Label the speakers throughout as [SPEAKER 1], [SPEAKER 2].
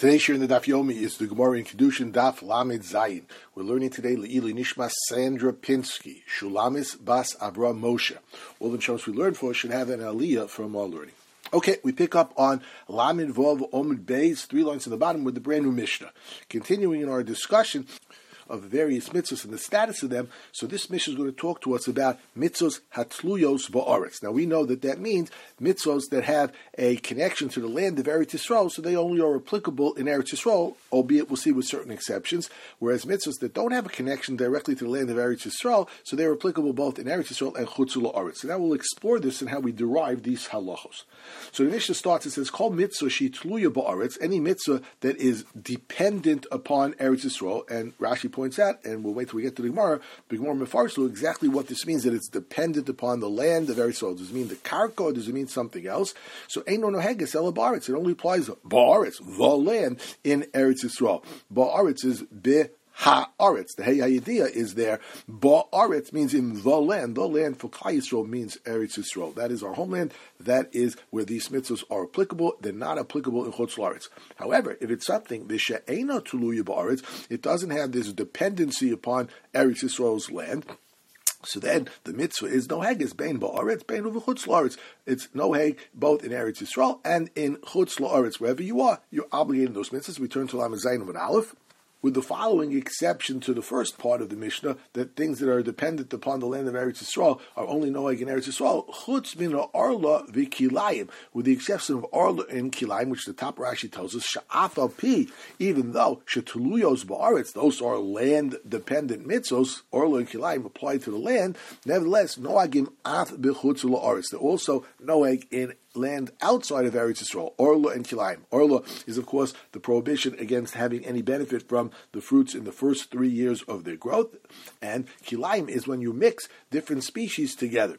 [SPEAKER 1] Today's share in the Daf Yomi is the Gemara in Kedushin Daf Lamed Zayin. We're learning today Le'ili Nishma Sandra Pinsky, Shulamis Bas Abra Moshe. All the Shamos we learned for should have an aliyah from our learning. Okay, we pick up on Lamed Vov Omid Beis, 3 lines in the bottom with the brand new Mishnah. Continuing in our discussion of the various mitzvahs and the status of them, so this Mishnah is going to talk to us about mitzvahs hatluyos ba'aretz. Now we know that means mitzvahs that have a connection to the land of Eretz Yisrael, so they only are applicable in Eretz Yisrael, albeit we'll see with certain exceptions, whereas mitzvahs that don't have a connection directly to the land of Eretz Yisrael, so they're applicable both in Eretz Yisrael and chutz la'aretz. So now we'll explore this and how we derive these halachos. So the Mishnah starts, it says, Kol mitzvah shi tluya ba'aretz, any mitzvah that is dependent upon Eretz Yisrael, and Rashi points out, and we'll wait till we get to the Gemara Mefarshlu, exactly what this means, that it's dependent upon the land of Eretz Yisrael. Does it mean the karka, or does it mean something else? So Eino Noheges Ela Ba'aretz, it only applies to Ba'aretz, the land in Eretz Yisrael. Ba'aretz is Ha'aretz. The Hey Hayidiyah is there. Ba'aretz means in the land. The land for Klal Yisrael means Eretz Yisrael. That is our homeland. That is where these mitzvahs are applicable. They're not applicable in Chutz La'aretz. However, if it's something, V'she'ena tuluya ba'aretz, it doesn't have this dependency upon Eretz Yisrael's land, so then the mitzvah is noheg is bein ba'aretz, bein u'v'chutz la'aretz. It's noheg both in Eretz Yisrael and in chutz la'aretz. Wherever you are, you're obligated in those mitzvahs. We turn to Lamed Zayin of an Aleph, with the following exception to the first part of the Mishnah, that things that are dependent upon the land of Eretz Yisrael are only noheg in Eretz Yisrael, chutz min arla v'kilayim, with the exception of arla and kilayim, which the top Rashi tells us, sha'af al pi, even though shetuluyos ba'aretz, those are land-dependent mitzvos, arla and kilayim apply to the land, nevertheless, nohagim af b'chutz la'aretz, they're also noheg in land outside of Eretz Yisrael, Orla and Kilayim. Orla is, of course, the prohibition against having any benefit from the fruits in the first 3 years of their growth, and Kilayim is when you mix different species together.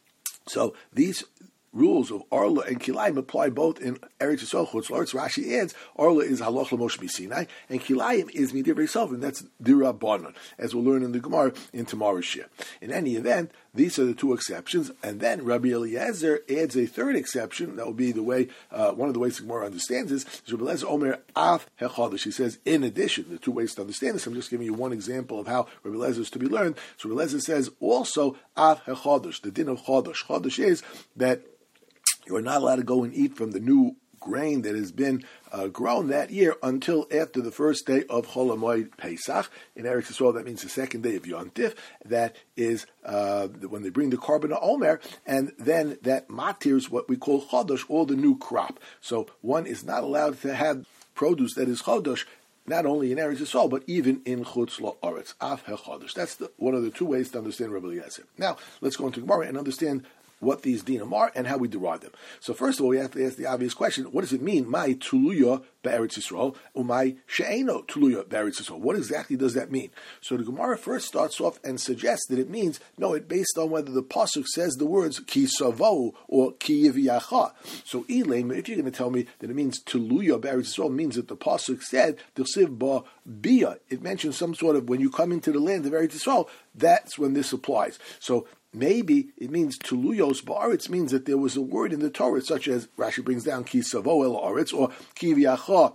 [SPEAKER 1] So these rules of Orla and Kilayim apply both in Eretz Yisrael, Chutz La'aretz. Rashi adds, Orla is Halach L'Moshe B'Sinai, and Kilayim is Midivrei Yisrael, and that's Dirabanan, as we'll learn in the Gemara in tomorrow's shir. In any event, these are the two exceptions, and then Rabbi Eliezer adds a third exception. That will be the way, one of the ways the Gemara understands this. Rabbi Eliezer Omer Av Hechodesh. He says, in addition, the two ways to understand this. I'm just giving you one example of how Rabbi Eliezer is to be learned. So Rabbi Eliezer says also Av Hechodesh. The din of Chodesh. Chodesh is that you are not allowed to go and eat from the new grain that has been grown that year until after the first day of Chol HaMoed Pesach. In Eretz Yisrael, that means the second day of Yom Tif. That is when they bring the Korban Omer, and then that matirs what we call Chodesh, all the new crop. So one is not allowed to have produce that is Chodesh, not only in Eretz Yisrael, but even in Chutz La'aretz. Av HaChodesh. That's one of the two ways to understand Rabbi Eliezer. Now, let's go into Gemara and understand what these dinim are and how we derive them. So first of all, we have to ask the obvious question: what does it mean? My tuluya be'eretz Yisrael, umay she'eno tuluya be'eretz Yisrael. What exactly does that mean? So the Gemara first starts off and suggests that it means it based on whether the pasuk says the words ki savo or ki yiviyacha. So Elaim, if you're going to tell me that it means tuluya be'eretz Yisrael, means that the pasuk said d'chsiv ba bia. It mentions some sort of when you come into the land of Eretz Yisrael. That's when this applies. So maybe it means tuluyos ba'aretz means that there was a word in the Torah, such as Rashi brings down ki savo el aretz or ki v'yacha,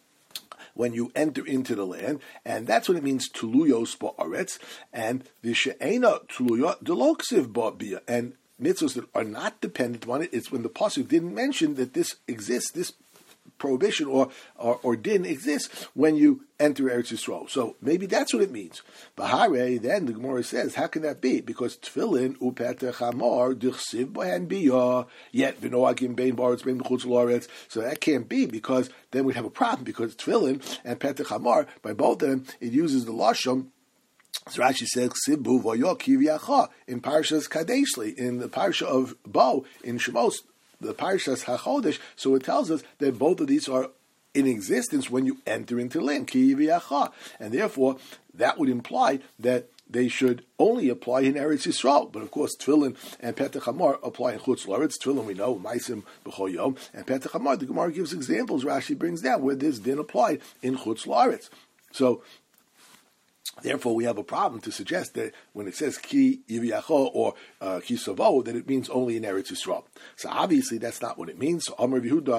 [SPEAKER 1] when you enter into the land, and that's what it means tuluyos ba'aretz, and v'she'ena tuluya deloksiv ba'bia, and mitzvahs that are not dependent on it. It's when the pasuk didn't mention that this exists, this prohibition or din exists when you enter Eretz Yisrael. So maybe that's what it means. Bahare, then the Gemara says, how can that be? Because tefillin upetech hamar d'chsiv bohen biyah yet v'noagim bein ba'aretz bein b'chutz la'aretz. So that can't be, because then we have a problem, because tefillin and petech hamar, by both of them, it uses the lashon. So Rashi says, "Sibu v'yo kiviyacha" in Parshas Kadeshli, in the Parsha of Bo in Shemos, the Parshas HaChodesh. So it tells us that both of these are in existence when you enter into the land, ki v'yacha, and therefore that would imply that they should only apply in Eretz Yisrael. But of course, tefillin and petach hamar apply in Chutz La'aretz. Tefillin we know ma'asim b'chol yom, and petach hamar the Gemara gives examples. Rashi brings down where this din applied in Chutz La'aretz. So Therefore, we have a problem to suggest that when it says ki yiviyacho or ki savo, that it means only in Eretz Yisrael. So obviously, that's not what it means. So Amar Yehuda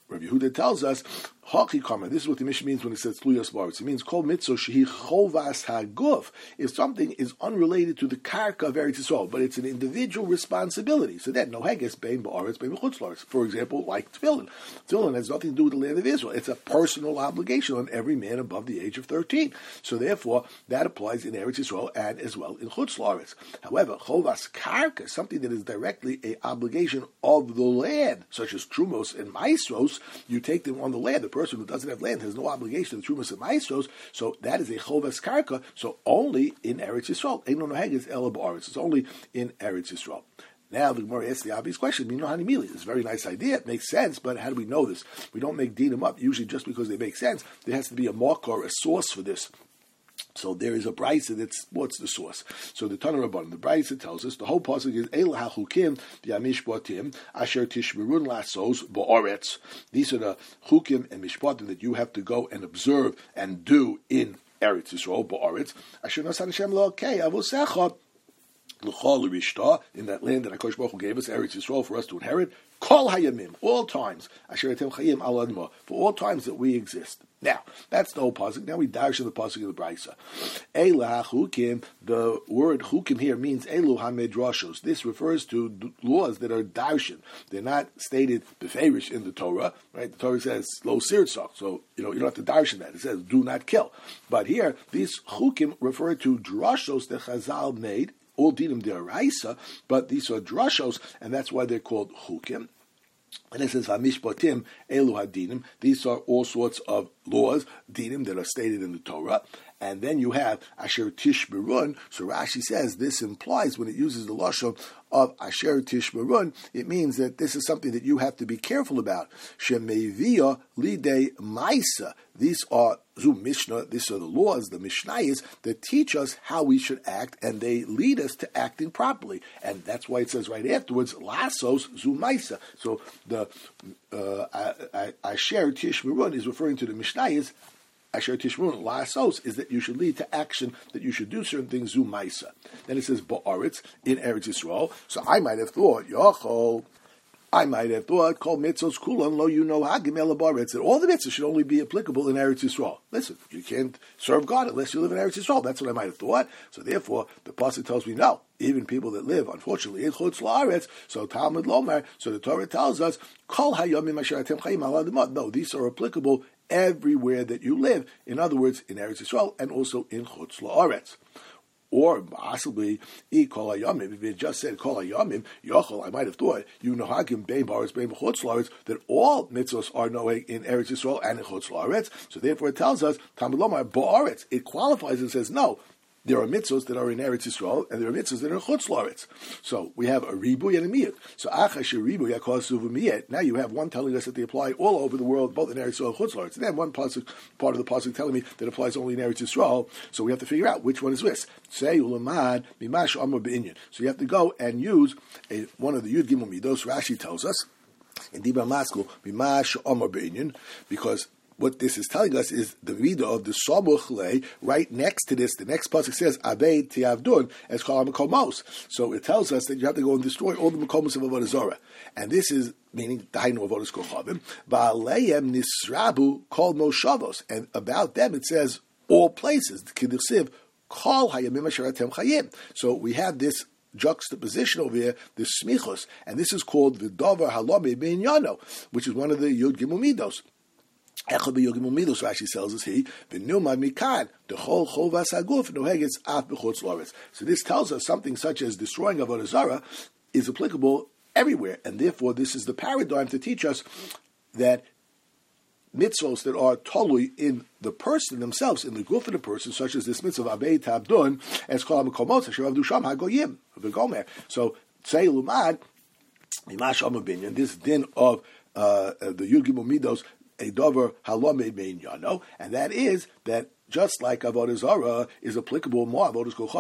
[SPEAKER 1] Rabbi Yehuda tells us, Haki Karma, this is what the Mishnah means when it says Tluyas Baretz. It means Kol Mitzvah Shehi Chovas HaGuf. If something is unrelated to the Karka of Eretz Yisrael, but it's an individual responsibility, so then no Heges Bein Ba'aretz Bein B'chutz La'aretz. For example, like Tefillin. Tefillin has nothing to do with the land of Israel. It's a personal obligation on every man above the age of 13. So therefore, that applies in Eretz Yisrael and as well in Chutz La'aretz. However, Chovas Karka, something that is directly an obligation of the land, such as Trumos and Maestros, you take them on the land. The person who doesn't have land has no obligation to Trumos and Maestros, so that is a Chovas Karka, so only in Eretz Yisrael. Ein lo noheges ela ba'aretz. It's only in Eretz Yisrael. Now the Gemara asks the obvious question, it's a very nice idea, it makes sense, but how do we know this? We don't make dinim up, usually just because they make sense. There has to be a marker, a source for this. So there is a brayso that's, what's the source? So the Tana Rabban, the brayso tells us, the whole pasuk is, El ha-chukim v'hamishpatim asher tishmerun lasos ba'aretz. These are the chukim and mishpatim that you have to go and observe and do in Eretz Yisrael, ba'aretz. Asher nasan Hashem lo'kei avosecha in that land that HaKadosh Baruch Hu gave us, Eretz Yisrael, for us to inherit, Kol Hayamim, all times, Asher Etem Chayim Al Adma, for all times that we exist. Now, that's the whole pasuk. Now we dash in the pasuk of the brayso. Eila chukim. The word chukim here means elu hamedrashos. This refers to laws that are darshan. They're not stated beferish in the Torah. Right? The Torah says lo sirtzach. So you don't have to darshan that. It says do not kill. But here, these chukim refer to drashos that Chazal made. All dinim deraisa, but these are drashos, and that's why they're called chukim. And it says, Hamishpatim elu hadinim. These are all sorts of laws, dinim, that are stated in the Torah. And then you have Asher Tishmerun. So Rashi says this implies, when it uses the lashon of Asher Tishmerun, it means that this is something that you have to be careful about. Shemevia lidei maisa. These are Mishnah. These are the laws, the Mishnayos, that teach us how we should act, and they lead us to acting properly. And that's why it says right afterwards, Lasos Zumaisa. So the Asher Tishmerun is referring to the Mishnayos. Asher Tishmerun Lasos is that you should lead to action, that you should do certain things. Zumaisa. Then it says Ba'aretz in Eretz Yisrael. So I might have thought Yochol. I might have thought, called mitzvos kulan lo hagim ela ba'aretz, that all the mitzvahs should only be applicable in Eretz Yisrael. Listen, you can't serve God unless you live in Eretz Yisrael. That's what I might have thought. So therefore, the pasuk tells me no. Even people that live, unfortunately, in Chutz La'aretz, so Talmud Lomar, so the Torah tells us, Kol hayomim asher atem chayim al adamot. No, these are applicable everywhere that you live. In other words, in Eretz Yisrael and also in Chutz La'aretz. Or possibly, Kol Hayamim, if it just said Kol Hayamim, Yochel, I might have thought, Hagim Bein Ba'aretz Bein B'chutz La'aretz, that all mitzvos are knowing in Eretz Yisrael and in Chutz La'aretz. So therefore it tells us, Talmud Lomar, Ba'aretz. It qualifies and says, no, there are mitzvos that are in Eretz Yisrael, and there are mitzvos that are in Chutz La'aretz. So we have a ribuy and a miyut. So achash ribuy akos uv'miyut. Now you have one telling us that they apply all over the world, both in Eretz Yisrael and Chutz La'aretz. And then one part of the pasuk telling me that applies only in Eretz Yisrael. So we have to figure out which one is which. Say ulamad mimash amar b'inyan. So you have to go and use one of the Yud Gimel Midos. Rashi tells us in Dibra Maskul mimash amar b'inyan, because what this is telling us is the reader of the Samuch Lei, right next to this, the next pasuk says, Abei Tiavdun, as Kol HaMekomos. So it tells us that you have to go and destroy all the Mekomos of Avodah Zarah. And this is, meaning, Dainu Avodas Kochavim, Ba'aleim Nisrabu Kol Moshavos. And about them it says, all places, Kiddusiv, Kol Hayamim Asher Atem Chayim. So we have this juxtaposition over here, the smichos, and this is called the Dover Halomid B'inyano, which is one of the Yud Gimel Midos. Echad b'yogim u'midos, Rashi tells us he v'nilmad mikan dechol chovas haguf nohegetz af b'chutz la'aretz. So this tells us something such as destroying avodah zarah is applicable everywhere, and therefore this is the paradigm to teach us that mitzvos that are totally in the person themselves, in the guf of the person, such as this mitzvah of abei tabdun, as kol ha'mekomot asher avdu sham hagoyim v'gomer. So say lumad mimash amar binyan, this din of the Yud Gimel Midos, a dover halamed beinyano, and that is that just like Avodah Zarah is applicable more.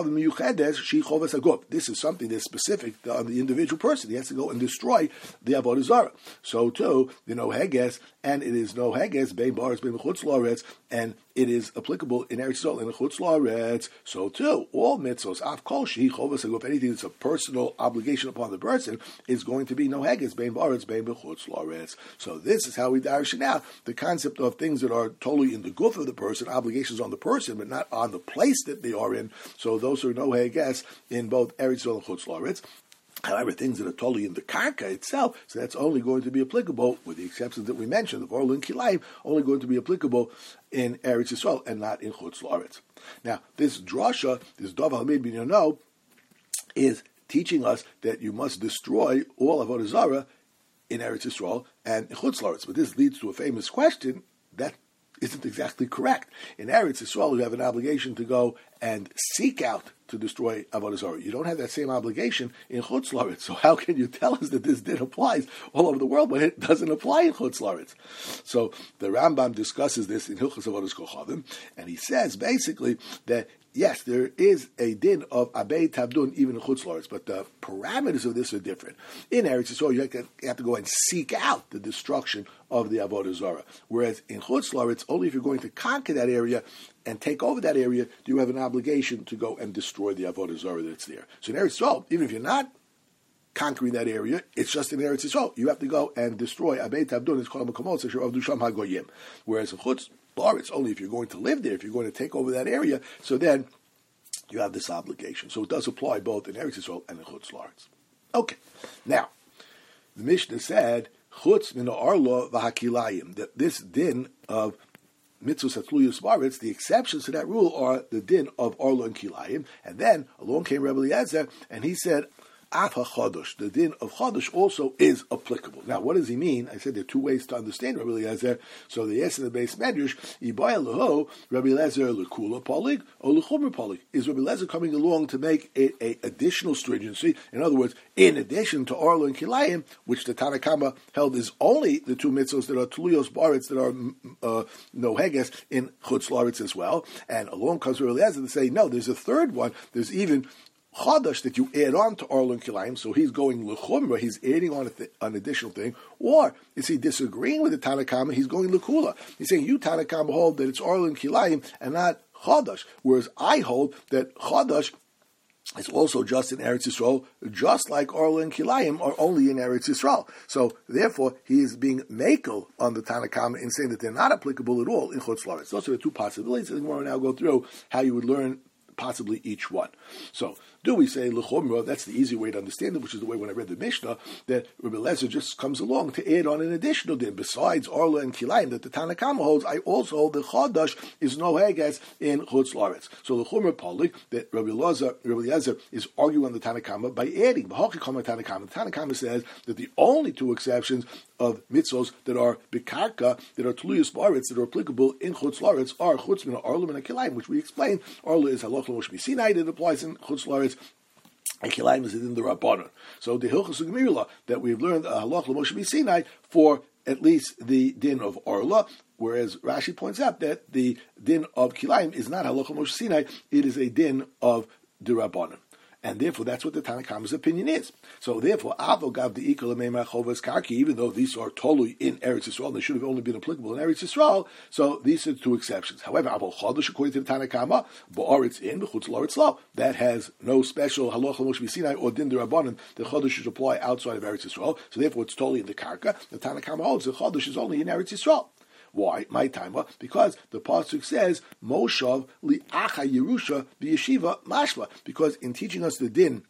[SPEAKER 1] This is something that's specific on the individual person. He has to go and destroy the Avodah Zarah. So too, the no heges, and it is no heges, bein ba'aretz, bein b'chutz la'aretz, and it is applicable in Eretz Yisrael and in Chutz La'aretz. So too, all mitzvos, af kol shehi chovas haguf, anything that's a personal obligation upon the person, is going to be no heges, bein ba'aretz, bein b'chutz la'aretz. So this is how we darish now the concept of things that are totally in the guf of the person, obligations on the person, but not on the place that they are in. So those are no heges in both Eretz Yisrael and Chutz La'aretz. However, things that are totally in the karka itself, so that's only going to be applicable, with the exceptions that we mentioned, of Orla and Kilayim, only going to be applicable in Eretz Yisrael and not in Chutz La'aretz. Now, this drasha, this Dov Hamid bin Yono, is teaching us that you must destroy all Avodah Zarah in Eretz Yisrael and in Chutz La'aretz. But this leads to a famous question that isn't exactly correct. In Eretz Yisrael, you have an obligation to go and seek out to destroy Avodah Zarah. You don't have that same obligation in Chutz La'aretz. So how can you tell us that this din applies all over the world when it doesn't apply in Chutz La'aretz? So the Rambam discusses this in Hilchos Avodas Kochavim, and he says basically that yes, there is a din of Abei Tabdun even in Chutz La'aretz, but the parameters of this are different. In Eretz Yisrael, you have to go and seek out the destruction of the Avodah Zarah. Whereas in Chutz La'aretz, only if you're going to conquer that area and take over that area, do you have an obligation to go and destroy the Avodah Zarah that's there. So in Eretz Yisrael, even if you're not conquering that area, it's just in Eretz Yisrael. You have to go and destroy Abei Tabdun. It's called Makomot Asher Avdu Sham HaGoyim. Whereas in Chutz La'aretz, only if you're going to live there, if you're going to take over that area, so then you have this obligation. So it does apply both in Eretz Yisrael and in Chutz La'aretz. Okay, now the Mishnah said Chutz min ha'arla v'hakilayim, that this din of mitzvos hatluyos ba'aretz, the exceptions to that rule are the din of arla and kilayim. And then along came Rebbe Eliezer, and he said, Af HaChadosh, the din of Chadosh also is applicable. Now, what does he mean? I said there are two ways to understand Rebbe Eliezer. So the yes in the base medrash, Ibaya Leho, Rebbe Eliezer Lekula Polig, or Lechumer Polig. Is Rebbe Eliezer coming along to make it a additional stringency? In other words, in addition to Arla and Kilayim, which the Tanna Kama held is only the two mitzvos that are Tuluyos Ba'aretz, that are no heges in Chutz La'aretz as well. And along comes Rebbe Eliezer to say, no, there's a third one. There's even Chadash that you add on to Arla and Kilayim, so he's going L'chumra, he's adding on an additional thing, or is he disagreeing with the Tanna Kama, he's going L'kula. He's saying, you Tanna Kama hold that it's Arla and Kilayim and not Chadash, whereas I hold that Chadash is also just in Eretz Yisrael, just like Arla and Kilayim are only in Eretz Yisrael. So therefore, he is being makel on the Tanna Kama in saying that they're not applicable at all in Chutz La'aretz. Those are the two possibilities, and we'll now go through how you would learn possibly each one. So, do we say l'chumra? That's the easy way to understand it, which is the way when I read the Mishnah, that Rebbe Eliezer just comes along to add on an additional din. Besides Arla and Kilayim that the Tanna Kama holds, I also hold the Chadash is no heges in Chutz La'aretz. So l'chumra polik, that Rebbe Eliezer is arguing on the Tanna Kama by adding b'haki kama Tanna Kama. The Tanna Kama says that the only two exceptions of mitzvos that are bikarka, that are tuluyos ba'aretz, that are applicable in Chutz La'aretz are chutz min Arla and Kilayim, which we explained. Arla is halach l'Moshe Sinai that applies in Chutz La'aretz, and Kilayim is in the Rabbanon. So the Hilchos U'Gemirla that we've learned halach l'Moshe Sinai for at least the din of Arla, whereas Rashi points out that the din of Kilayim is not halach l'Moshe Sinai; it is a din of the Rabbanon. And therefore, that's what the Tanna Kama's opinion is. So therefore, Avogav the Ikal Meimah Chovas Karki, even though these are totally in Eretz Yisrael, they should have only been applicable in Eretz Yisrael. So these are two exceptions. However, Avol Chodesh, according to the Tanna Kama, Ba'aretz in, B'chutz La'aretz lo. That has no special halacha Moshe Sinai or din derabanan. The Chodesh should apply outside of Eretz Yisrael. So therefore, it's totally in the Karka. The Tanna Kama holds the Chodesh is only in Eretz Yisrael. Why? My timer. Because the pasuk says Moshav li'acha Yerusha b'yeshiva mashma. Because in teaching us the din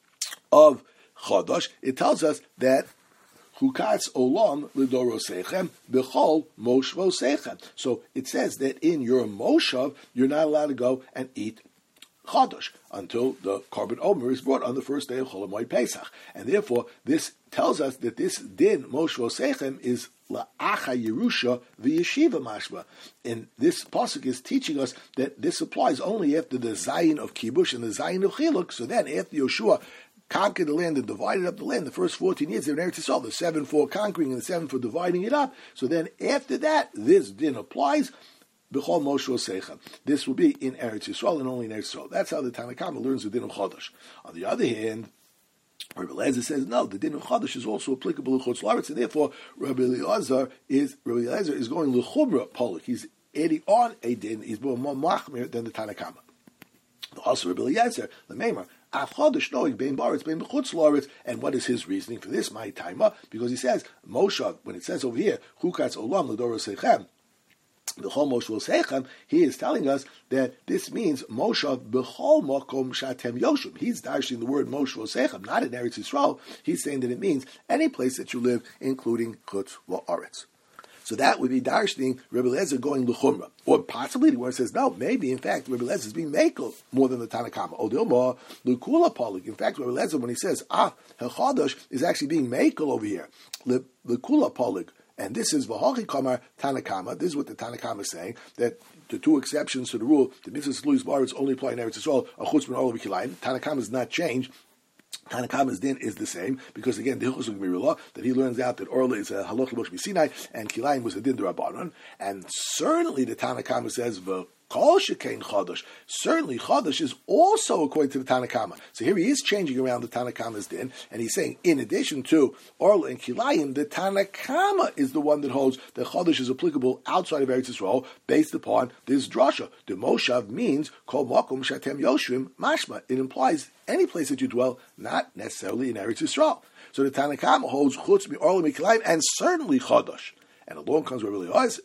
[SPEAKER 1] of Chodesh, it tells us that Chukatz olam l'dorosechem b'chol moshvosechem. So it says that in your moshav, you're not allowed to go and eat Chodesh until the Korban Omer is brought on the first day of Chol Hamoed Pesach. And therefore, this tells us that this din moshvosechem is la'acha Yerusha v'yeshiva mashma. And this pasuk is teaching us that this applies only after the Zayin of Kibush and the Zayin of Chiluk. So then, after Yeshua conquered the land and divided up the land, the first 14 years they were in Eretz Yisrael, the 7 for conquering and the 7 for dividing it up. So then, after that, this din applies B'chol Moshe Osechem. This will be in Eretz Yisrael and only in Eretz Yisrael. That's how the Tanna Kama learns the din of Chodesh. On the other hand, Rabbi Eliezer says no. The din of Chodesh is also applicable in Chutz La'aretz, and therefore Rabbi Eliezer is going l'chumra polik. He's adding on a din. He's more machmir than the Tanna Kama. Also, Rabbi Eliezer the Meimer. Chodesh knowing bein baretz bein b'chutz la'aretz, and what is his reasoning for this? My timer, because he says Moshe, when it says over here Chukatz Olam l'Doros Sechem, B'chol Moshe Osechem, he is telling us that this means Moshe B'chol Makom Shatem Yoshim. He's dashing the word Moshe Osechem, not in Eretz Yisrael. He's saying that it means any place that you live, including Chutz La'aretz. So that would be darshaning Rebbe Eliezer going l'chumra, or possibly the one says no. Maybe in fact Rebbe Eliezer is being mekel more than the Tanna Kama. Odilma l'kula polik. In fact, Rebbe Eliezer, when he says Chodesh, is actually being mekel over here l'kula polik. And this is v'hachi kamar Tanna Kama. This is what the Tanna Kama is saying, that the two exceptions to the rule, the mitzvahs Luis Baritz only apply in Eretz Yisrael, a chutz min olav kilayim. Tanna Kama has not changed. Tanna Kama's din is the same, because again, the Hilchos Gemara that he learns out that Orla is a halach l'mosh b'Sinai, and Kilayim was a din d'Rabbanan, and certainly the Tanna Kama says Kol shekain Chodesh. Certainly Chodesh is also according to the Tanna Kama. So here he is changing around the Tanna Kama's din, and he's saying in addition to Orla and Kilayim, the Tanna Kama is the one that holds that Chodesh is applicable outside of Eretz Yisrael based upon this drasha. The Moshav means Kol Makom Shatem Yoshvim Mashma. It implies any place that you dwell, not necessarily in Eretz Yisrael. So the Tanna Kama holds Chutz mi Orla mi Kilayim and certainly Chodesh. And along comes Rabbi Eliezer,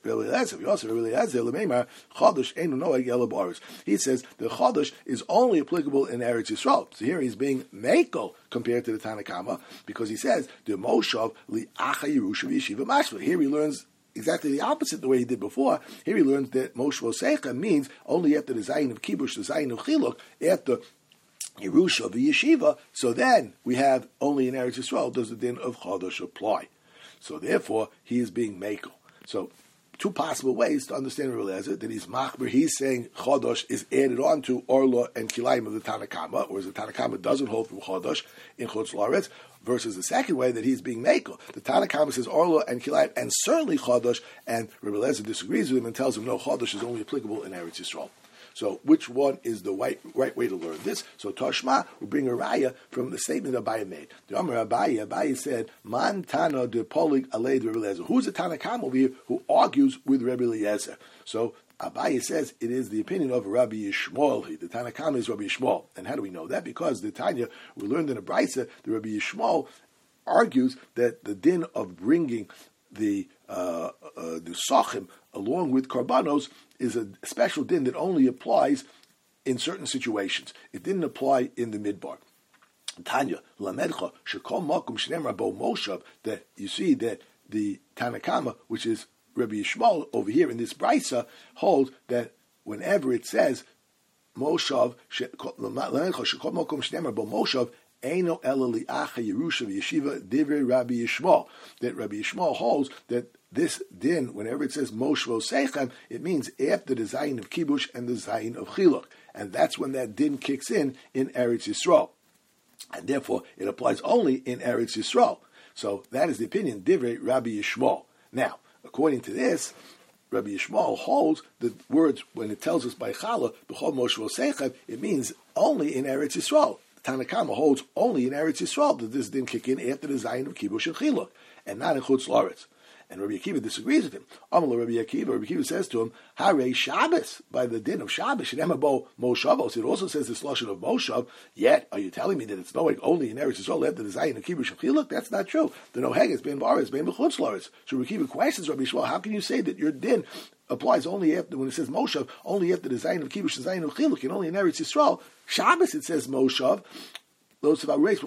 [SPEAKER 1] he says the Chodesh is only applicable in Eretz Yisrael. So here he's being mekel compared to the Tanna Kama, because he says the Moshav li acha Yerusha v'yeshiva mashma. Here he learns exactly the opposite the way he did before. Here he learns that Moshe Osechem means only after the Zayin of Kibush, the Zayin of Chiluk, after Yerusha v'yeshiva. So then we have only in Eretz Yisrael does the din of Chodesh apply. So therefore, he is being mekel. So, two possible ways to understand Rebbe Eliezer, that he's machmer. He's saying Chodesh is added on to Orla and Kilayim of the Tanna Kama, whereas the Tanna Kama doesn't hold from Chodesh in Chutz La'aretz, versus the second way that he's being mekel. The Tanna Kama says Orla and Kilayim, and certainly Chodesh, and Rebbe Eliezer disagrees with him and tells him, no, Chodesh is only applicable in Eretz Yisrael. So which one is the right way to learn this? So Toshma will bring a raya from the statement Abaye made. The Amar Abaye said, Man Tana de Polig Alei Rebbe Eliezer. Who's the Tanna Kama over here who argues with Rebbe Eliezer? So Abaye says it is the opinion of Rabbi Yishmael. The Tanna Kama is Rabbi Yishmael. And how do we know that? Because the Tanya, we learned in a Brisa, the Rabbi Yishmael argues that the din of bringing the Sachim along with Karbanos is a special din that only applies in certain situations. It didn't apply in the Midbar. Tanya, Lamedcha, Shekol Makom Shnemra Bo Moshav, that you see that the Tanna Kama, which is Rabbi Yishmael over here in this Brisa, holds that whenever it says Moshav, Lamedcha, Shekol Makom Shnemra Bo Moshav, Eino Ela Li'acha Yerusha V'Yeshiva Divrei Rabbi Yishmael, that Rabbi Yishmael holds that this din, whenever it says Moshe Osechem, it means after the Zayin of Kibush and the Zayin of Chiluk. And that's when that din kicks in Eretz Yisrael. And therefore, it applies only in Eretz Yisrael. So that is the opinion, Divrei Rabbi Yishmael. Now, according to this, Rabbi Yishmael holds the words, when it tells us by Chala, B'chol Moshe Osechem, it means only in Eretz Yisrael. Tanna Kama holds only in Eretz Yisrael that this didn't kick in after the Zayin of Kibush and Chiluk, and not in Chutz La'aretz. And Rabbi Akiva disagrees with him. Amalei Rabbi Akiva says to him, Hare Shabbos, by the din of Shabbos, Shenema Bo Moshavos. It also says this lashon of Moshav. Yet, are you telling me that it's knowing only in Eretz Yisrael after the Zayin of Kibush and Chiluk? That's not true. The Noheg has been Baris, been B'chutz La'aretz. So Rabbi Akiva questions Rabbi Yishmael, how can you say that your din applies only after, when it says Moshav, only after the Zayin of Kibush and Zayin of Chiluk, and only in Eretz Yisrael? Shabbos it says Moshav. Those of our race,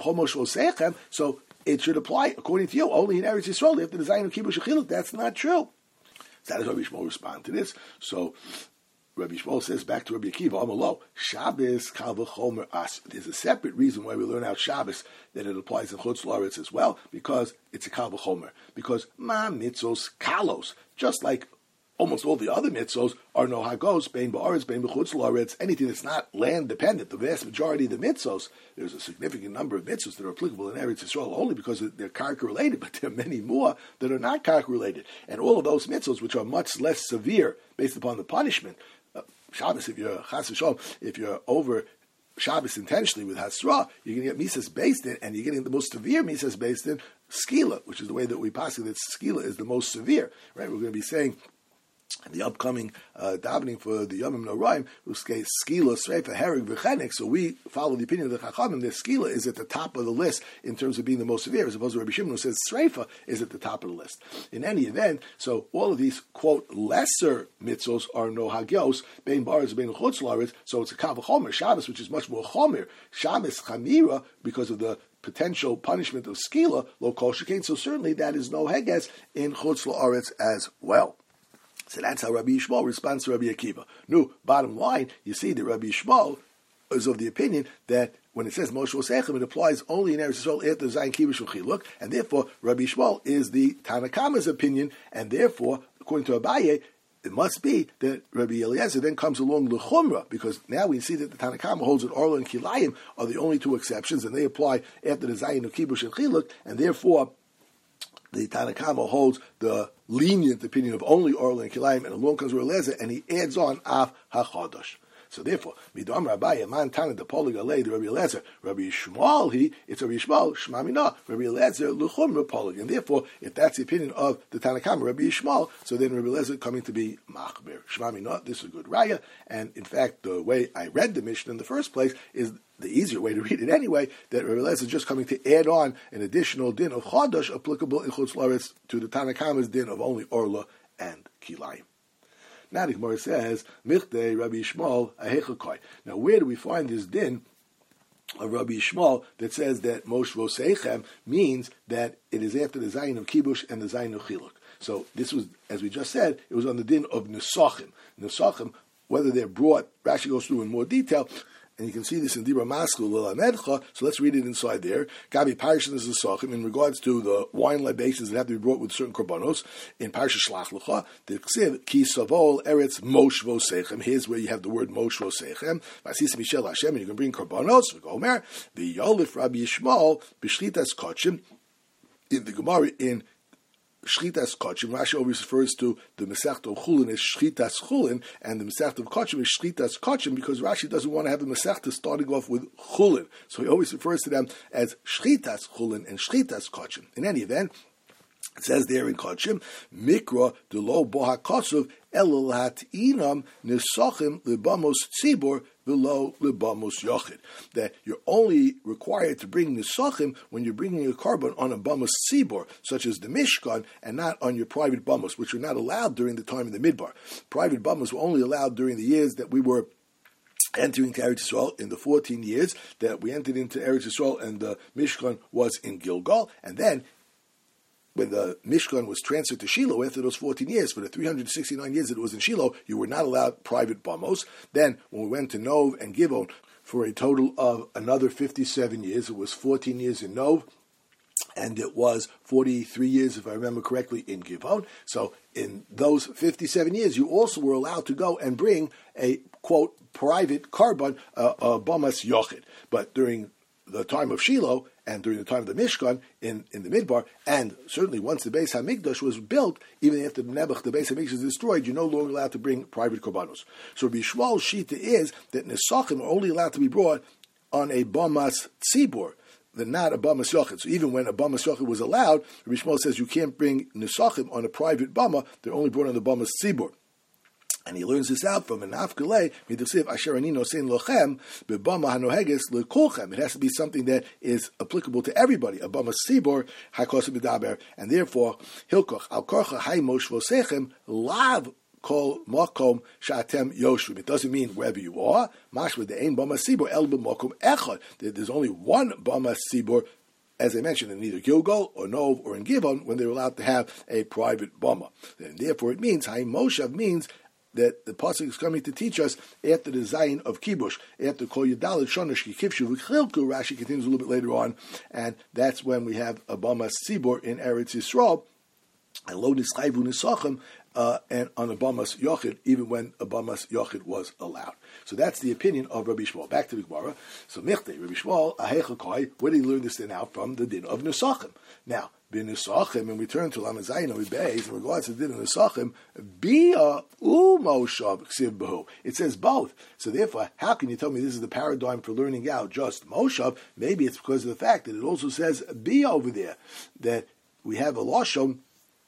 [SPEAKER 1] so it should apply, according to you, only in Eretz Yisrael after the Zayin of Kibush Chiluk. That's not true. So how does Rabbi Yishmael respond to this? So Rabbi Yishmael says back to Rabbi Akiva, Amalo, Shabbos kal v'chomer as. There's a separate reason why we learn out Shabbos, that it applies in Chutz La'aretz as well, because it's a kal v'chomer. Because ma mitzos kalos, just like almost all the other mitzvos are no hagos, bein ba'aretz, bein b'chutz la'aretz, anything that's not land dependent. The vast majority of the mitzvos, there's a significant number of mitzvos that are applicable in Eretz Yisrael only because they're karka related, but there are many more that are not karka related. And all of those mitzvos, which are much less severe based upon the punishment, Shabbos, if you're chas v'shalom, if you're over Shabbos intentionally with Hasra, you're going to get Misas based in, and you're getting the most severe Misas based in Skila, which is the way that we pass it, that Skila is the most severe, right? We're going to be saying in the upcoming davening for the Yomim Noraim, we say Skila, Sreifa, Hereg, V'chenek, so we follow the opinion of the Chachamim that Skila is at the top of the list in terms of being the most severe, as opposed to Rabbi Shimon who says Sreifa is at the top of the list. In any event, so all of these, quote, lesser mitzvos are no hagios, bein ba'aretz, bein chutz la'aretz, so it's a kav chomer, Shabbos, which is much more chomer, Shabbos chamira, because of the potential punishment of Skila, lo kol shekain, so certainly that is no heges in chutz la'aretz as well. So that's how Rabbi Yishmael responds to Rabbi Akiva. No, bottom line, you see that Rabbi Yishmael is of the opinion that when it says Moshe Vosechem, it applies only in Eretz Yisrael after Zayin Kibush V'chiluk, and therefore Rabbi Yishmael is the Tanakama's opinion, and therefore, according to Abaye, it must be that Rabbi Eliezer then comes along l'chumra, because now we see that the Tanakama holds that Orla and Kilayim are the only two exceptions, and they apply after the Zayin of Kibush and Chiluk, and therefore the Tanakama holds the lenient opinion of only Orla and Kilayim, and along comes Rabbi Eliezer, and he adds on Av HaChodosh. So therefore, Midam Rabbi Man Tana the Polig the Rabbi Eliezer, Rabbi Yishmael it's Rabbi Yishmael Shema Mina, Rabbi Eliezer Luchumra Polig, and therefore, if that's the opinion of the Tanakama, Rabbi Yishmael, so then Rabbi Eliezer coming to be Machmir Shema Mina. This is a good raya, and in fact, the way I read the Mishnah in the first place is the easier way to read it anyway, that Rabbi Eliezer is just coming to add on an additional din of Chodosh applicable in Chutz La'aretz to the Tanakama's din of only Orla and Kilayim. Now the Gemara says, Michtei Rabbi Yishmael Ahechakai. Now where do we find this din of Rabbi Yishmael that says that Moshe Vosechem means that it is after the Zayin of Kibush and the Zayin of Chiluk? So this was, as we just said, it was on the din of Nesachim. Nesachim, whether they're brought, Rashi goes through in more detail, and you can see this in Dibra Maskul L'Lamedcha, so let's read it inside there. Gabi Parshan is Nesachim in regards to the wine libations that have to be brought with certain korbanos. In Parsha Shlach L'cha, the Ksiv, Ki Savol Eretz Moshe Vosechem. Here's where you have the word Moshe Vosechem. Vasis Mishel Hashem, and you can bring korbanos. V'gomer, the Yolif Rabbi Yishmael, B'shlitas Kochim, in the Gemara, in Shchitas Kochim, Rashi always refers to the Masechta of Chulin as Shchitas Chulin, and the Masechta of Kochim is Shchitas Kochim, because Rashi doesn't want to have the Masechta starting off with Chulin. So he always refers to them as Shchitas Chulin and Shchitas Kochim. In any event, it says there in Kochim, Mikra de lo boha kosov elul hatinam nesachim libamos tzibor v'lo libamos yochid. That you're only required to bring nesachim when you're bringing a carbon on a bamos tzibor, such as the Mishkan, and not on your private bamos, which were not allowed during the time of the Midbar. Private bamos were only allowed during the years that we were entering to Eretz Yisrael, in the 14 years that we entered into Eretz Yisrael, and the Mishkan was in Gilgal, and then when the Mishkan was transferred to Shiloh after those 14 years, for the 369 years that it was in Shiloh, you were not allowed private bamos. Then, when we went to Nov and Givon, for a total of another 57 years, it was 14 years in Nov, and it was 43 years, if I remember correctly, in Givon. So, in those 57 years, you also were allowed to go and bring a, quote, private carbon, bamas yochid. But during the time of Shiloh, and during the time of the Mishkan in the Midbar, and certainly once the Beis HaMikdash was built, even after the Nebuch, the Beis HaMikdash is destroyed, you're no longer allowed to bring private korbanos. So Rabbi Yishmael's shita is that Nesachim are only allowed to be brought on a Bamas Tzibor, not a Bamas Yochid. So even when a Bamas Yochid was allowed, Rabbi Yishmael says you can't bring Nesachim on a private Bama, they're only brought on the Bamas Tzibor. And he learns this out from an Afkalei, Midasiv Asher Ani Nosein Lochem, Bebama Hanoheges Lekolchem. It has to be something that is applicable to everybody. A Bama Sibor, Hakos B'daber. And therefore, Hilkoch, Al Korcha Hay Moshe Vosechem, Lav Kol Makom Shatem Yoshvim. It doesn't mean wherever you are. Mashma De'ein Bama Sibor, El B'Makom Echad. There's only one Bama Sibor, as I mentioned, in either Gilgal or Nov or in Givon, when they're allowed to have a private Bama. And therefore it means, Hay Moshav means that the pasuk is coming to teach us after the Zayin of Kibush, after Kol Yadalit Shonosh Kivshu V'Chilku. Rashi continues a little bit later on, and that's when we have a Bamas Tzibor in Eretz Yisrael, and Lo Nischayvu Nisachim and on a Bamas Yochid, even when a Bamas Yochid was allowed. So that's the opinion of Rabbi Shmuel. Back to the Gemara. So Michte, Rabbi Shmuel, Ahechakoi, where did he learn this then out from? The din of Nesachim. Now, B'Nesachim, and we turn to Lamazayin and we base in regards to the din of Nesachim, Bia Umoshav Ksiv Behu. It says both. So therefore, how can you tell me this is the paradigm for learning out just Moshav? Maybe it's because of the fact that it also says Bia over there, that we have a Lashon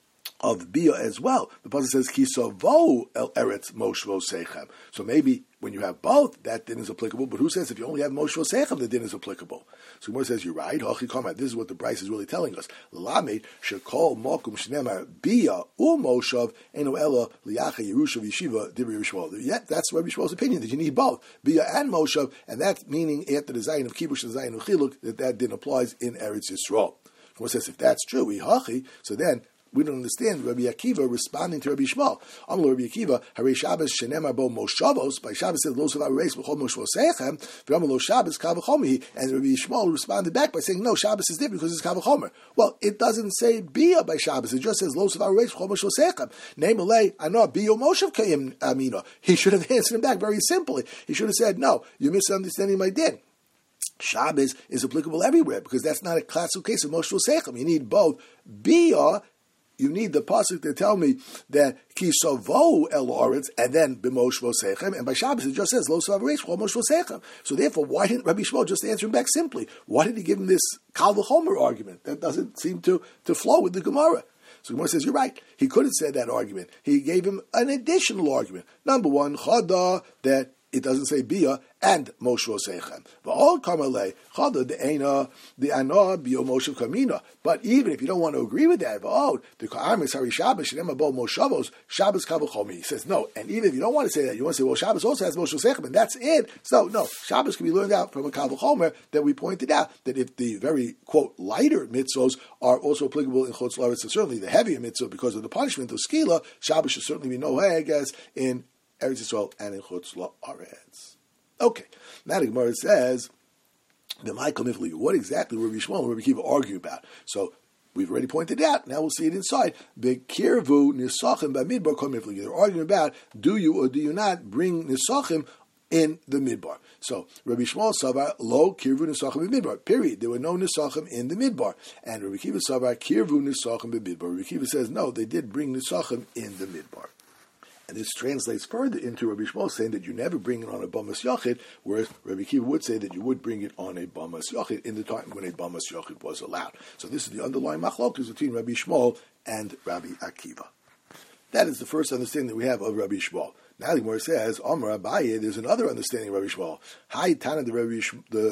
[SPEAKER 1] of Bia as well. The pasuk says Kisavo El Eretz Moshvo Sechem. So maybe when you have both, that din is applicable. But who says if you only have Moshvo Sechem, the din is applicable? So Gemara says you're right. This is what the Bryce is really telling us. Lamed Shekol Mokum Shnemar Bia Umoshav Eno Ella Liacha Yerushav Yeshiva Dibri Yishmol. Yet that's Rabbi Shmuel's opinion that you need both Bia and Moshav, and that's meaning after the Zayin of Kibush and the Zayin of Chiluk that din applies in Eretz Yisrael. Gemara says if that's true, so then we don't understand Rabbi Akiva responding to Rabbi Shmuel. Amar Rabbi Akiva, Harei Shabbos shenemar bo moshavos. By Shabbos said, "Lo savar reis b'chol moshvosechem." V'amar lo Shabbos kavachomi. And Rabbi Shmuel responded back by saying, "No, Shabbos is different because it's kavachomer." Well, it doesn't say bia by Shabbos. It just says, "Lo savar reis b'chol moshvosechem." Name alei anah bio moshav kayim amina. He should have answered him back very simply. He should have said, "No, you're misunderstanding my din. Shabbos is applicable everywhere because that's not a classical case of moshvosechem. You need both bia." You need the pasuk to tell me that kisavo el oretz and then b'mosh vosechem, and by Shabbos it just says lo savaresh chomosh vosechem. So therefore, why didn't Rabbi Shmuel just answer him back simply? Why did he give him this kal v'chomer argument that doesn't seem to flow with the Gemara? So Gemara says you're right. He could have said that argument. He gave him an additional argument. Number one, chada, that it doesn't say bia and Moshe Vosechem. V'ol kamalei chada the ana bio Moshe kamina. But even if you don't want to agree with that, the ka'armis hari Shabbos shenema bo Moshavos Shabbos kavachomi. He says no. And even if you don't want to say that, you want to say, well, Shabbos also has Moshe Vosechem, and that's it. So no, Shabbos can be learned out from a kavachomer that we pointed out that if the very quote lighter mitzvos are also applicable in Chutz La'aretz, and certainly the heavier mitzvah because of the punishment of skila, Shabbos should certainly be no heg as in Eretz Yisrael and in Chutz La'aretz. Okay, now the Gemara says, what exactly Rabbi Shmuel and Rabbi Akiva argue about? So we've already pointed out. Now we'll see it inside. Bekirvu nisachim b'midbar kol mifli. They're arguing about do you or do you not bring nisachim in the midbar. So Rabbi Shmuel savar lo kirvu nisachim b'midbar. Period. There were no nisachim in the midbar. And Rabbi Akiva savar kirvu nisachim b'midbar. Rabbi Akiva says no, they did bring nisachim in the midbar. And this translates further into Rabbi Shmuel saying that you never bring it on a Bamas Yochid, whereas Rabbi Akiva would say that you would bring it on a Bamas Yochid in the time when a Bamas Yochid was allowed. So this is the underlying machlokas between Rabbi Shmuel and Rabbi Akiva. That is the first understanding that we have of Rabbi Shmuel. Now the Gemara says, Amar Abaye, there's another understanding of Rabbi Shmuel. Hi, Tana the Rabbi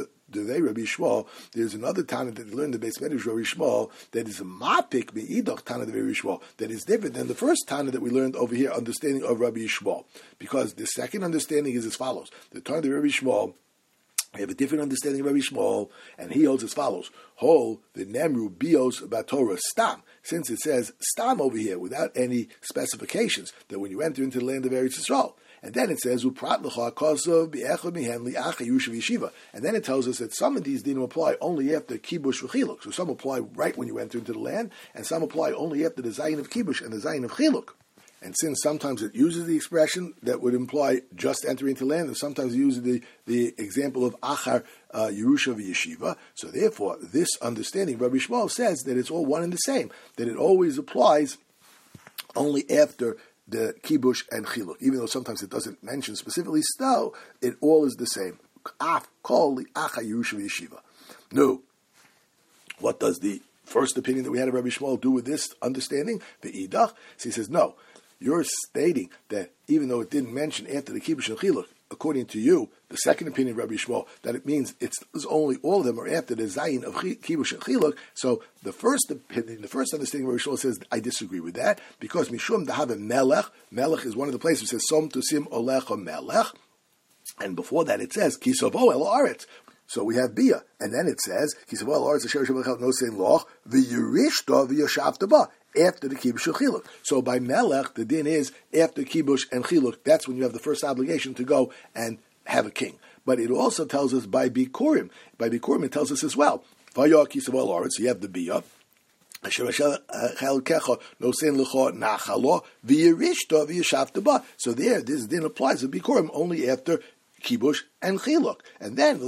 [SPEAKER 1] Shmuel, there's another Tana that learned the base medrash Rabbi Shmuel that is a mapik be'idach Tana the Rabbi Shmuel that is different than the first Tana that we learned over here, understanding of Rabbi Shmuel. Because the second understanding is as follows. The Tana of Rabbi Shmuel, we have a different understanding of Rabbi Shmuel, and he holds as follows. Hol the Nemru Bios Batorah Stam. Since it says Stam over here without any specifications, that when you enter into the land of Eretz Yisrael, and then it says Uprat L'cha Kosov Bi'echad Mihem Li'acha Yerushav Yeshiva, and then it tells us that some of these dinim apply only after Kibush V'chiluk. So some apply right when you enter into the land, and some apply only after the Zayin of Kibush and the Zayin of Chiluk. And since sometimes it uses the expression that would imply just entering into land, and sometimes it uses the example of Achar Yerusha V'Yeshiva, so therefore this understanding, Rabbi Shmuel says that it's all one and the same, that it always applies only after the Kibush and Chiluk. Even though sometimes it doesn't mention specifically, still, it all is the same. Af Kol Achar Yerusha V'Yeshiva. No. What does the first opinion that we had of Rabbi Shmuel do with this understanding? The Idach? So he says, no. You're stating that even though it didn't mention after the Kibush and Chiluk, according to you, the second opinion of Rabbi Shmuel, that it means it's only all of them are after the Zayin of Kibush and Chiluk. So the first opinion, the first understanding of Rabbi Shmuel says, I disagree with that, because Mishum Dahava Melech, Melech is one of the places that says, Som Tusim Olecha Melech, and before that it says, Kisavo El Aretz. So we have Bia, and then it says, Kisavo El Aretz Asher Shabbat No Sein Loch, V'Yirishta V'Yashavta Ba. After the Kibush and Chiluk. So by Melech, the din is after Kibush and Chiluk. That's when you have the first obligation to go and have a king. But it also tells us by Bikurim. By Bikurim, it tells us as well. So you have the Bia. So there, this din applies to Bikurim only after Kibush and Chiluk. And then,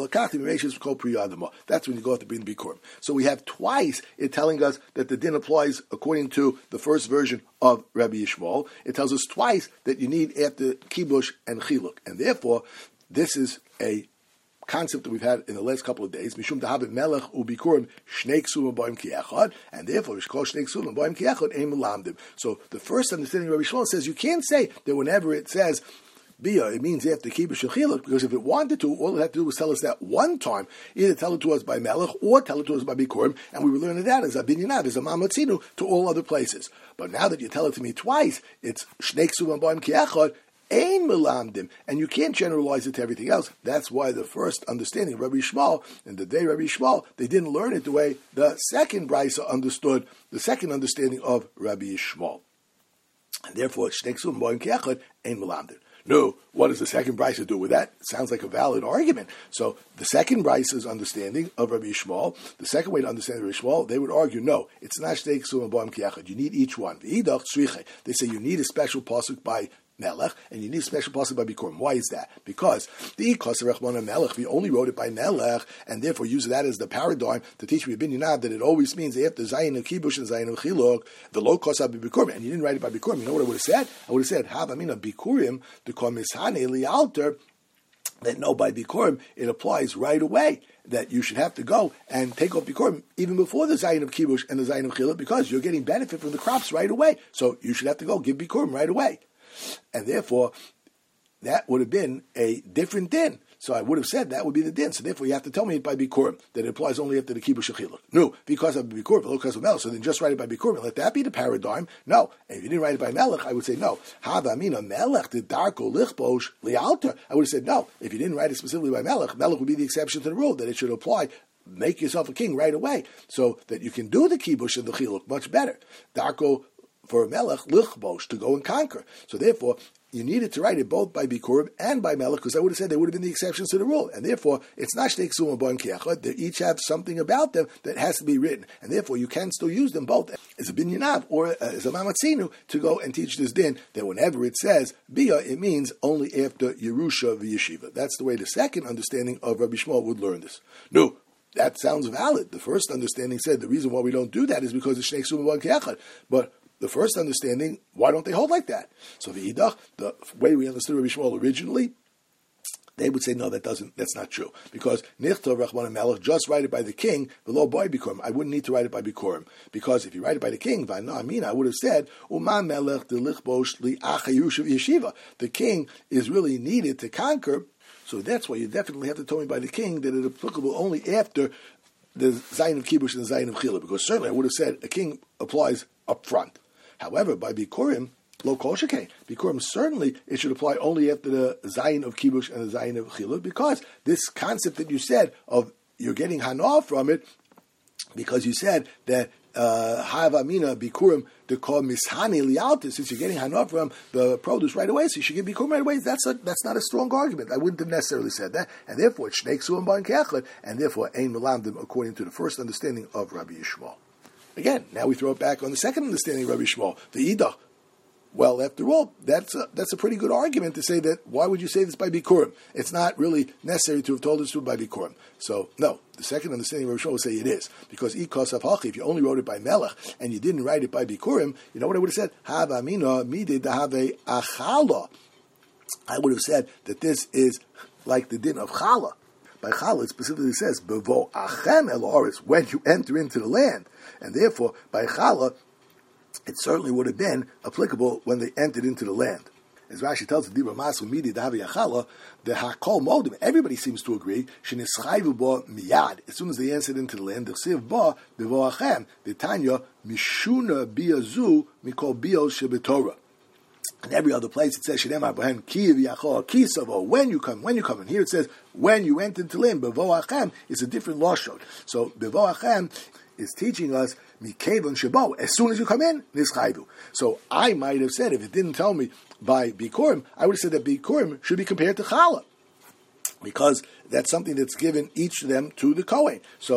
[SPEAKER 1] that's when you go to bring Bikurim. So we have twice it telling us that the din applies according to the first version of Rabbi Yishmael. It tells us twice that you need after Kibush and Chiluk. And therefore, this is a concept that we've had in the last couple of days, Mishum Dahabit Melech Ubikurim Shnei Ksuvim Boim Kiechad, and therefore Vishkol Shnei Ksuvim Boim Kiechad Ein Melamdim. So the first understanding of Rabbi Shmuel says you can't say that whenever it says Bia, it means after Kibush and Chiluk, because if it wanted to, all it had to do was tell us that one time, either tell it to us by Melech or tell it to us by Bikurim, and we were learning that as a Binyanav, as a Mamatzinu, to all other places. But now that you tell it to me twice, it's Shnei Ksuvim Boim Kiechad, Ein melamdim, and you can't generalize it to everything else. That's why the first understanding of Rabbi Yishmael, and the day Rabbi Yishmael, they didn't learn it the way the second Brisa understood the second understanding of Rabbi Yishmael. And therefore, Shnei Ksuvim Boim Kiechad, Ein melamdim. No, what does the second Brisa do with that? It sounds like a valid argument. So the second Brisa's understanding of Rabbi Yishmael, the second way to understand Rabbi Yishmael, they would argue, no, it's not Shnei Ksuvim Boim Kiechad. You need each one. They say you need a special pasuk by Melech, and you need a special pasuk by Bikurim. Why is that? Because the Ikos Rechmana Melech, we only wrote it by Melech, and therefore use that as the paradigm to teach me Binyanab that it always means after Zayin of Kibush and Zayin of Chiluk, the low cost of Bikurim, and you didn't write it by Bikurim. You know what I would have said? I would have said, Havamina Bikurim, the Komishane Lialter, that no, by Bikurim, it applies right away, that you should have to go and take off Bikurim even before the Zayin of Kibush and the Zayin of Chiluk, because you're getting benefit from the crops right away. So you should have to go give Bikurim right away. And therefore, that would have been a different din. So I would have said that would be the din. So therefore, you have to tell me it by Bikurim, that it applies only after the Kibush Chiluk. No, because of Bikurim, because of Melech. So then just write it by Bikurim and let that be the paradigm. No. And if you didn't write it by Melech, I would say no. Havamina Melech the Darko Lichbosh Lialter. I would have said no. If you didn't write it specifically by Melech, Melech would be the exception to the rule, that it should apply. Make yourself a king right away, so that you can do the Kibush and the Chiluk much better. Darko for a Melech, Lichbosh, to go and conquer. So therefore, you needed to write it both by Bikurim and by Melech, because I would have said they would have been the exceptions to the rule. And therefore, it's not Shnei Ksuvim Boim Kiechad. They each have something about them that has to be written. And therefore, you can still use them both as a Binyanav or as a Mamatzinu to go and teach this din, that whenever it says Bia, it means only after Yerusha v'Yeshiva. That's the way the second understanding of Rabbi Shmuel would learn this. No. That sounds valid. The first understanding said the reason why we don't do that is because it's Shnei Ksuvim Boim Kiechad. But the first understanding, why don't they hold like that? So the way we understood Rabbi Shmuel originally, they would say, no, that's not true. Because Nichtov Rachman Melech, just write it by the king, the law by Bikurim. I wouldn't need to write it by Bikurim. Because if you write it by the king, I would have said, Uman Melech de Lichbosh li Achayushav Yeshiva. The king is really needed to conquer. So that's why you definitely have to tell me by the king that it's applicable only after the Zayin of Kibush and the Zayin of Chiluk. Because certainly I would have said a king applies up front. However, by Bikurim, lo kol shekain. Bikurim, certainly it should apply only after the Zayin of Kibush and the Zayin of Chiluk, because this concept that you said of you're getting hana from it, because you said that Havamina Bikurim to call Mishani Lialtis, since you're getting hana from the produce right away, so you should give Bikurim right away. That's not a strong argument. I wouldn't have necessarily said that, and therefore it's Shnei Ksuvim Boim Kiechad, and therefore Ein Melamdim, according to the first understanding of Rabbi Yishmael. Again, now we throw it back on the second understanding of Rabbi Yishmael, the Idach. Well, after all, that's a pretty good argument to say that, why would you say this by Bikurim? It's not really necessary to have told us to by Bikurim. So, no, the second understanding of Rabbi Yishmael would say it is. Because Ikos of Hachi, if you only wrote it by Melech, and you didn't write it by Bikurim, you know what I would have said? Hav Amina midid have a Achala. I would have said that this is like the din of Chala. By Chala, it specifically says, Bevo Achem El Oris, when you enter into the land. And therefore, by Chala, it certainly would have been applicable when they entered into the land. As Rashi tells the Dibra Masu Midi Dahavi Achala, the Hakol Modim, everybody seems to agree, Shenischayvu Bo Miyad, as soon as they entered into the land, the Siv Bo, Bevo Achem, the Tanya, Mishuna Biazu, Mikol Bio Shebetorah. In every other place it says Shedem Abraham Kiv Yachol Kisavo, when you come. And here it says when you enter into land. Bevo Achem is a different lashon. So Bevo Achem is teaching us Mikevon Shebo, as soon as you come in, Nischayvu. So I might have said, if it didn't tell me by Bikurim, I would have said that Bikurim should be compared to Chala, because that's something that's given each of them to the Kohen. So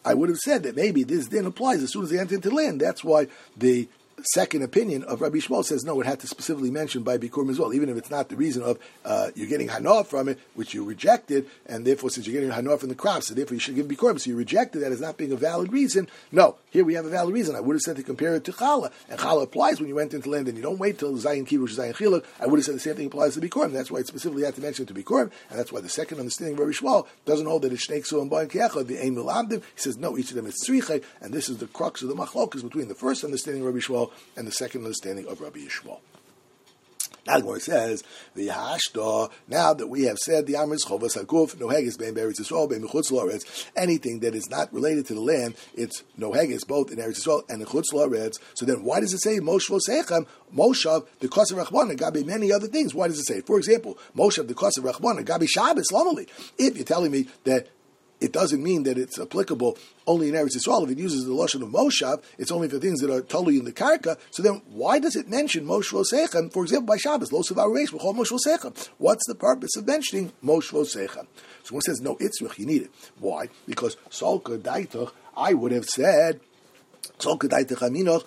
[SPEAKER 1] I would have said that maybe this din applies as soon as they enter into land. That's why the second opinion of Rabbi Shmuel says no, it had to specifically mention by Bikurim as well, even if it's not the reason of you're getting Hana from it, which you rejected, and therefore since you're getting Hana from the crop, so therefore you should give Bikurim, so you rejected that as not being a valid reason. No, here we have a valid reason. I would have said to compare it to Chala, and Chala applies when you went into land and you don't wait till Zayin Kirush, Zayin Chiluk. I would have said the same thing applies to Bikurim. That's why it specifically had to mention it to Bikurim, and that's why the second understanding of Rabbi Shmuel doesn't hold that it's Shnei Ksu and Bain Kiachad, the Ein Milamdim. He says no, each of them is Tzrichei, and this is the crux of the machlokas between the first understanding of Rabbi Shmuel and the second understanding of Rabbi Yishmael. Now the Gemara says, the Hashda, now that we have said the Amris Chovas Hakuf, Noheges Ben Beretz Yisrael, Ben Mechutz La'aretz, anything that is not related to the land, it's Noheges both in Eretz Yisrael and in Chutz La'aretz. So then why does it say Moshe Vosechem, Moshav, the Kosev Rachmana, Gabi many other things? Why does it say? For example, Moshav, the Kosev Rachmana, Gabi Shabbos, Lamali. If you're telling me that it doesn't mean that it's applicable only in Eretz Yisrael. If it uses the Lashon of Moshav, it's only for things that are totally in the Karka. So then, why does it mention Moshe Vosechem, for example, by Shabbos? Lo Sevar Reish, B'chol Moshe Vosechem. What's the purpose of mentioning Moshe Vosechem? So one says, no, Itzrich, you need it. Why? Because Solka Daitach, I would have said, since it's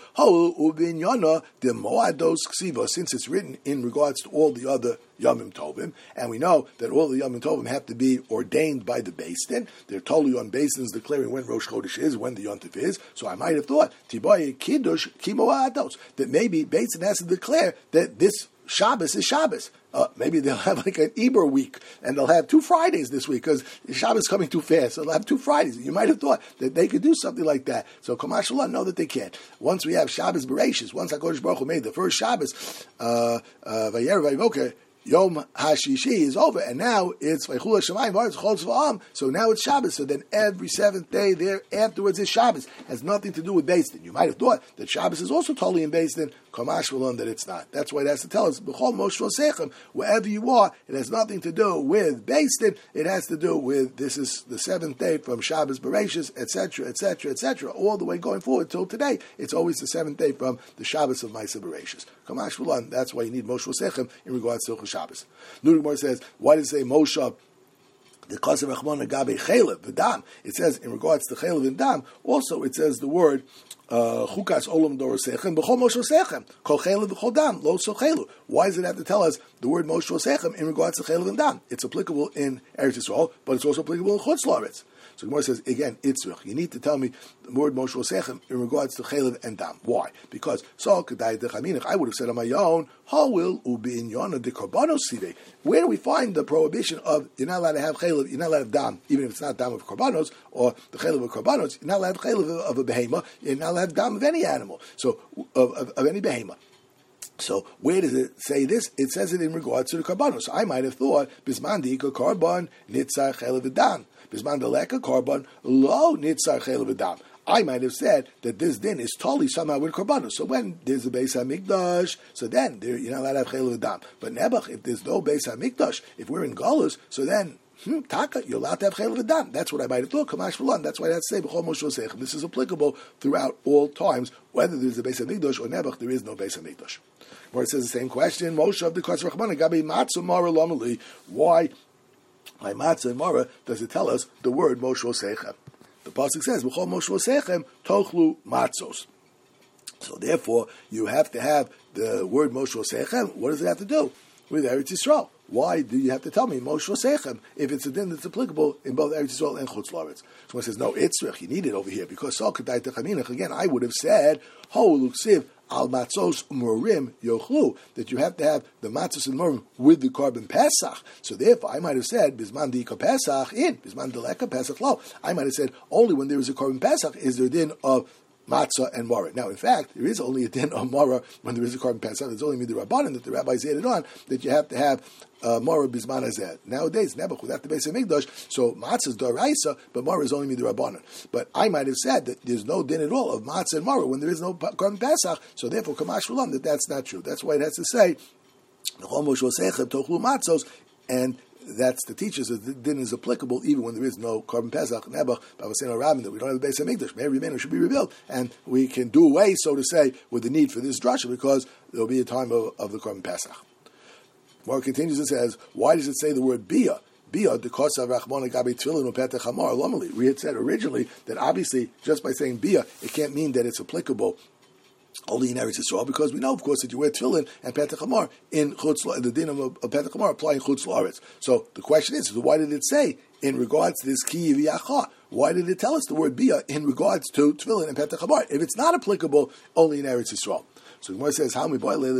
[SPEAKER 1] written in regards to all the other Yomim Tovim, and we know that all the Yomim Tovim have to be ordained by the Beis Din. They're totally on Beis Din's declaring when Rosh Chodesh is, when the Yontif is. So I might have thought, Tiboye Kiddush Kimoados, that maybe Beis Din has to declare that this Shabbos is Shabbos. Maybe they'll have like an Eber week, and they'll have 2 Fridays this week, because Shabbos is coming too fast, so they'll have 2 Fridays. You might have thought that they could do something like that. So Kamash Allah, know that they can't. Once we have Shabbos Bereshis, once HaKadosh Baruch Hu made the first Shabbos, Vayer Vayivoker, Yom Hashishi is over, and now it's Vaychul HaShamayim V'Aretz Chol Tzva'am. So now it's Shabbos. So then every 7th day there afterwards is Shabbos. Has nothing to do with Beis Din. You might have thought that Shabbos is also totally in Beis Din. Kamash will learn that it's not. That's why it has to tell us B'chol Moshe Vosechem, wherever you are, it has nothing to do with Beis Din. It has to do with this is the 7th day from Shabbos Bereshis, etc., etc., etc., all the way going forward till today. It's always the 7th day from the Shabbos of Maaseh Bereshis. Kamash will learn. That's why you need Moshe Vosechem in regards to Shabbos. Nuremar says, why does it say Moshe the Kosev Rachmana Gabe Chelev V'Dam? It says in regards to Chelev and Dam. Also, it says the word Chukas Olam Dorosechem B'chol Moshe Vosechem Kol Chelev V'chol Dam Lo So Chelu. Why does it have to tell us the word Moshe Vosechem in regards to Chelev and Dam? It's applicable in Eretz Yisrael, but it's also applicable in Chutz La'aretz. So Gemara says, again, Itzrich. You need to tell me the word Moshe Vosechem in regards to Chelev and Dam. Why? Because Sol Kedai Dechaminach, I would have said on my own, Hawil Ubi Inyana de Korbanos Sive. Where do we find the prohibition of you're not allowed to have Chelev, you're not allowed to have Dam, even if it's not Dam of Korbanos, or the Chelev of Korbanos, you're not allowed to have Chelev of a Behema, you're not allowed to have Dam of any animal, so of any Behema. So where does it say this? It says it in regards to the Korbanos. So I might have thought, Bisman Dika Korban, Nitzar Chelev Dam. Bisman Deleka Korban, Lo Nitzar Chelev Dam. I might have said that this din is totally somehow with Korbanos. So when there's a Beis HaMikdash, so then you're not allowed to have Chelev Dam. But Nebuch, if there's no Beis HaMikdash, if we're in Galus, so then Taka, you're allowed to have Chelev Dam. That's what I might have thought. Kamash V'Lan. That's why I have to say B'chol Moshe Vosechem. This is applicable throughout all times, whether there's a Beis HaMikdash or Nebuch, there is no Beis HaMikdash. Where it says the same question, Moshe of the Kosev Rachmana Gabi Matzah Mara Lomali. Why by Matzah and Mara does it tell us the word Moshe Vosechem? The pasuk says, "B'chol Moshe Vosechem tochlu matzos." So therefore, you have to have the word Moshe Vosechem. What does it have to do with Eretz Yisrael? Why do you have to tell me Moshe Vosechem if it's a din that's applicable in both Eretz Yisrael and Chutz La'aretz? So one says, no, Itzrich, you need it over here because Sol Kedai Techaminach. Again, I would have said, Ho Luksiv Al Matzos Umorim Yochlu, that you have to have the Matzos and Morim with the Korban Pesach. So therefore, I might have said, Bisman Dika Pesach in, Bisman Deleka Pesach lo. I might have said, only when there is a Korban Pesach is there a din of matzah and marah. Now, in fact, there is only a din of marah when there is a Korban Pesach. There's only midrabanan that the rabbis added on that you have to have marah bisman hazeh. Nowadays, Nebuch without the Beis HaMikdash, so matzah is daraisa, but marah is only midrabanan. But I might have said that there's no din at all of matzah and marah when there is no Korban Pesach. So therefore, kamash v'lam, that that's not true. That's why it has to say B'chol Moshe Vosechem tochlu matzos, and that's the teachers that the din is applicable even when there is no Korban Pesach, Nebuch, Bavasena Rabbin, that we don't have the Beis HaMikdash. Every man should be rebuilt, and we can do away, so to say, with the need for this drasha because there will be a time of the Korban Pesach. More continues and says, why does it say the word bia? Bia the kosa rachmona gabi tefillin upetech hamar lomali. We had said originally that obviously just by saying bia, it can't mean that it's applicable only in Eretz Yisrael, because we know, of course, that you wear tefillin and petach hamar in the din of petach hamar applying chutz la'aretz. So the question is, why did it say in regards to this ki v'yacha? Why did it tell us the word bia in regards to tefillin and petach hamar if it's not applicable only in Eretz Yisrael? So Gemara says, "How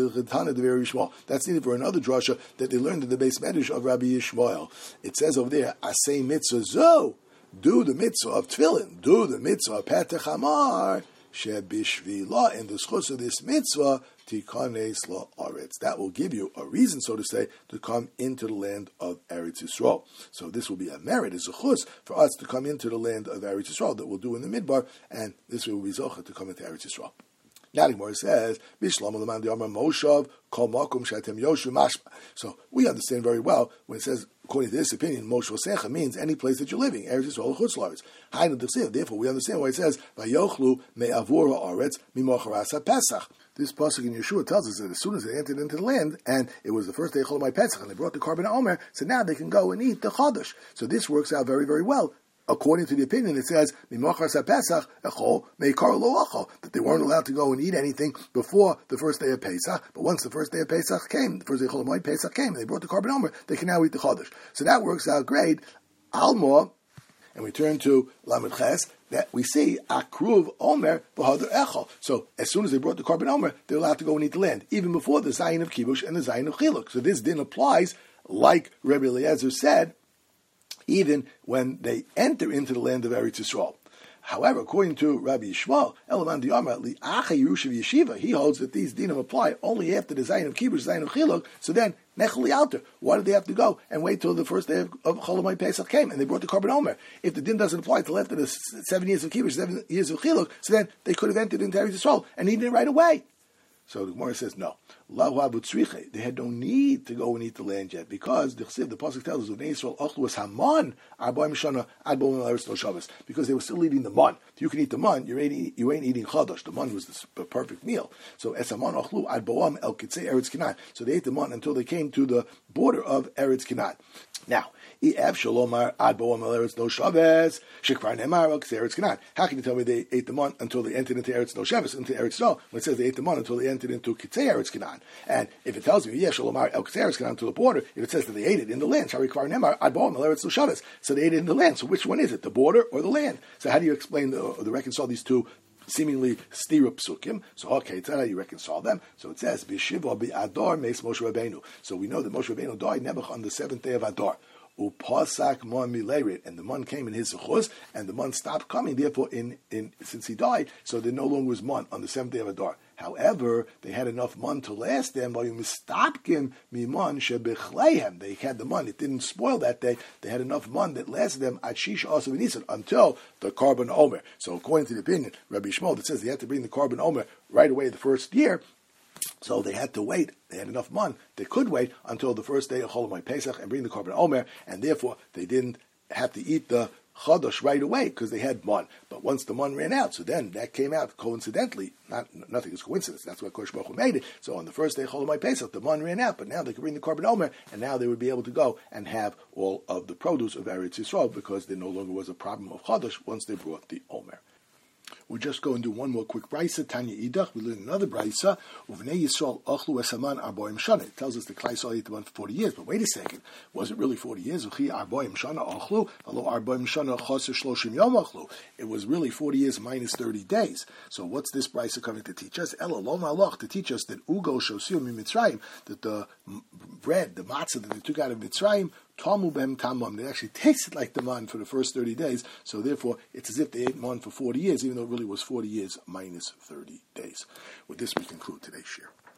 [SPEAKER 1] that's needed for another drasha that they learned in the base medrash of Rabbi Yishmael. It says over there, "Asay mitzvah zo, do the mitzvah of tefillin, do the mitzvah of petach hamar." Shebishvila, in the schus of this mitzvah, tikanes la'aretz. That will give you a reason, so to say, to come into the land of Eretz Yisrael. So this will be a merit, as a chus, for us to come into the land of Eretz Yisrael that we'll do in the midbar, and this will be zocha to come into Eretz Yisrael. Now the Gemara says, Bishlam l'man di'amar Moshav kol makom she'atem yoshu mashma. So we understand very well when it says, according to this opinion, Moshe Secha means any place that you're living, Eretz Yisrael or Chutz La'aretz. Hainu d'chsiv. Therefore, we understand why it says, Vayochlu me'avur ha'aretz mimocharas ha'pesach. This pasuk in Yeshua tells us that as soon as they entered into the land, and it was the first day of Chol Pesach, and they brought the Karban Omer, so now they can go and eat the Chodesh. So this works out very, very well. According to the opinion, it says that they weren't allowed to go and eat anything before the first day of Pesach. But once the first day of Pesach came, the first day of Chol Hamoed Pesach came, and they brought the Karban Omer, they can now eat the Chodesh. So that works out great. Alma, and we turn to Lamed Ches, that we see Akruv Omer v'Hadar Echol. So as soon as they brought the Karban Omer, they're allowed to go and eat the land, even before the Zayin of Kibush and the Zayin of Chiluk. So this din applies, like Rabbi Eliezer said, even when they enter into the land of Eretz Yisrael. However, according to Rabbi Yishmael, Elaman Diyamar Li'acha Yerusha Yeshiva, he holds that these dinim apply only after the Zayin of Kibush, Zayin of Chiluk. So then, Nechli Alter, why did they have to go and wait till the first day of Chol Hamoed Pesach came and they brought the Karban Omer? If the din doesn't apply till after the 7 years of Kibush, 7 years of Chiluk, so then they could have entered into Eretz Yisrael and eaten it right away. So the Gemara says, no. They had no need to go and eat the land yet, because the pasuk tells us because they were still eating the man. If you can eat the man, you ain't eating chadash. The man was the perfect meal. So so they ate the man until they came to the border of Eretz Canaan. Now, how can you tell me they ate the man until they entered into Eretz No Shabbos, into Eretz Yisrael, when it says they ate the man until they entered into Kitzei Eretz Canaan? And if it tells me, Shalomar El Kitzei Eretz Canaan to the border, if it says that they ate it in the land, so they ate it in the land. So which one is it, the border or the land? So how do you explain the reconcile these two seemingly stira psukim? So okay, it's how you reconcile them. So it says, B'shiva B'adar Meis Moshe Rabbeinu. So we know that Moshe Rabbeinu died Nebuch on the 7th day of Adar. Upasak mon mileirit, and the mon came in his zechus, and the mon stopped coming. Therefore, since he died, so there no longer was mon on the 7th day of Adar. However, they had enough mon to last them. They had the mon; it didn't spoil that day. They had enough mon that lasted them at Shisha also Nisan until the Karban Omer. So, according to the opinion, Rabbi Yishmael, that says they had to bring the Karban Omer right away the first year. So they had to wait. They had enough mon. They could wait until the first day of Chol Hamoed Pesach and bring the Karban Omer, and therefore they didn't have to eat the Chodesh right away because they had mon. But once the mon ran out, so then that came out coincidentally. Nothing is coincidence. That's why Kodesh Baruch Hu made it. So on the first day of Chol Hamoed Pesach, the mon ran out, but now they could bring the Karban Omer, and now they would be able to go and have all of the produce of Eretz Yisrael because there no longer was a problem of Chodesh once they brought the Omer. We'll just go and do one more quick brisa. Tanya Idach. We learn another brisa. Uvnei Yisrael achlu esaman arboim shana. It tells us the Klai Yisrael ate the man for 40 years. But wait a second. Was it really 40 years? Uchi arboim shana achlu. Alo arboim shana chaser shloshim yom achlu. It was really 40 years minus 30 days. So what's this brisa coming to teach us? Ela lo malach, to teach us that ugo shosiu mi Mitzrayim, that the bread, the matzah that they took out of Mitzrayim, Tamu bem tamam. They actually tasted like the man for the first 30 days. So therefore, it's as if they ate man for 40 years, even though it really was 40 years minus 30 days. With this, we conclude today's share.